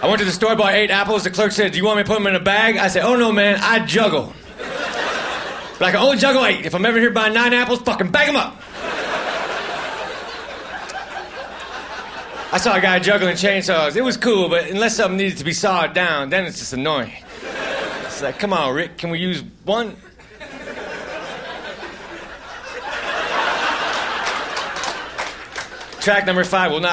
I went to the store, bought 8 apples. The clerk said, do you want me to put them in a bag? I said, oh, no, man, I juggle. But I can only juggle 8. If I'm ever here buying 9 apples, fucking bag them up. I saw a guy juggling chainsaws. It was cool, but unless something needed to be sawed down, then it's just annoying. It's like, come on, Rick, can we use one? Track number 5 will not